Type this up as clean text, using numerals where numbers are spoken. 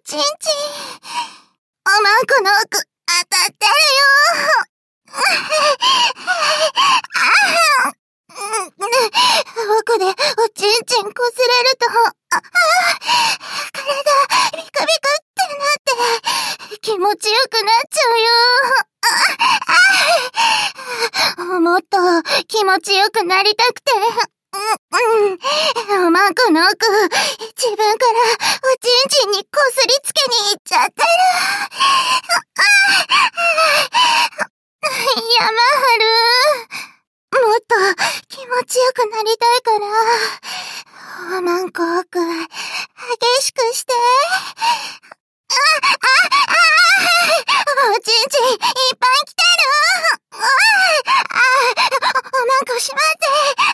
ちんちん。おまんこの奥、当たってるよ。奥でおちんちんこすれると、体ビクビクってなって気持ちよくなっちゃうよ。もっと気持ちよくなりたくて。おまんこの奥、自分からおちんちんにこすりつけに行っちゃってる。山春、もっと気持ちよくなりたいから、おまんこ奥、激しくして。おちんちんいっぱい来てる。おまんこしまって。